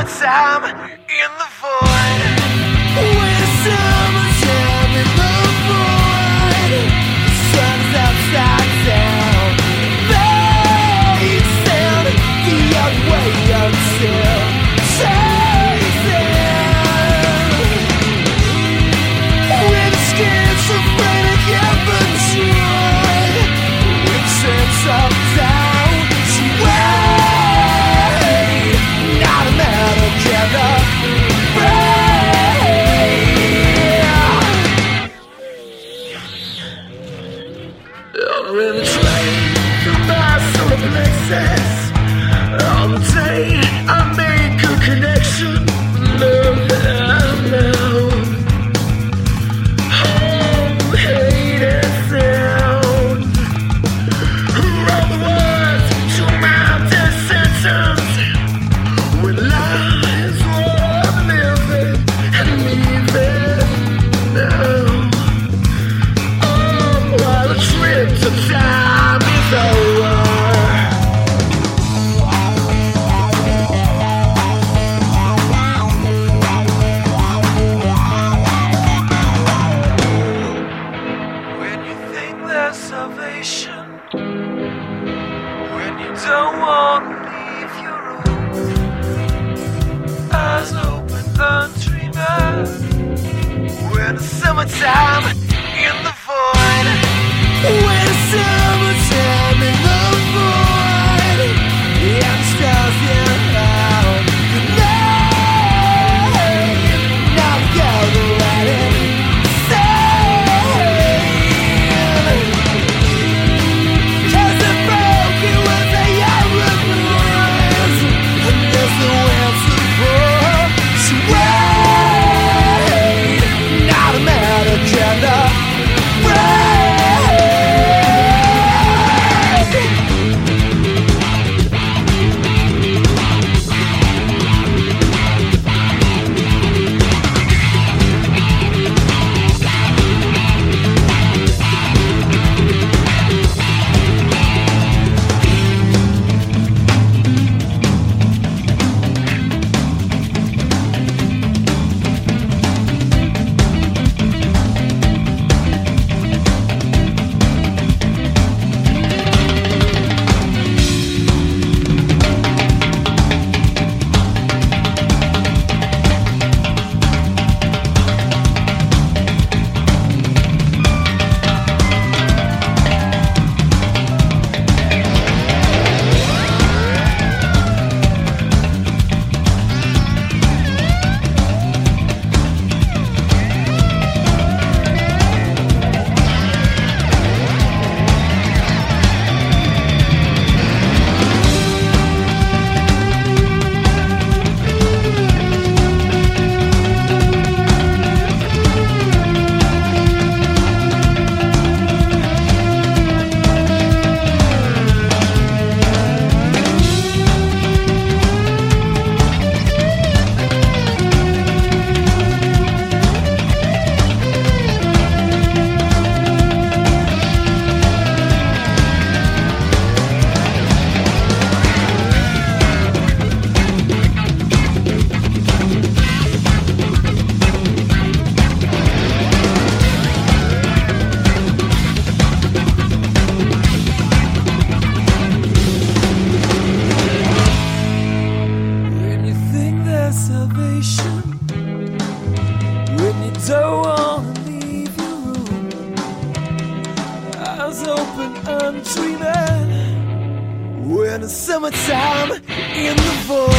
summertime in the void. When it's summertime in the void, the sun is upside down, facing the other way until chasing. When the schizophrenic infantry, with sense of down, she weighed not a matter together. On the train through my solar plexus, all the day I make a connection. Love and love, home, hate and sound. Wrote the words to my death sentence. When life is worth living and leaving now. While the trip to time is over. When you think there's salvation, when you don't want to leave your room, eyes open, undreaming. When the summertime in the void. When it's summertime in the void, and the stars in out. Good night, now we gotta let it sail. 'Cause it broke, it was a young noise, and there's no answer for. She weighed not a matter gender. Don't wanna leave your room, eyes open, undreaming. When the summertime in the void.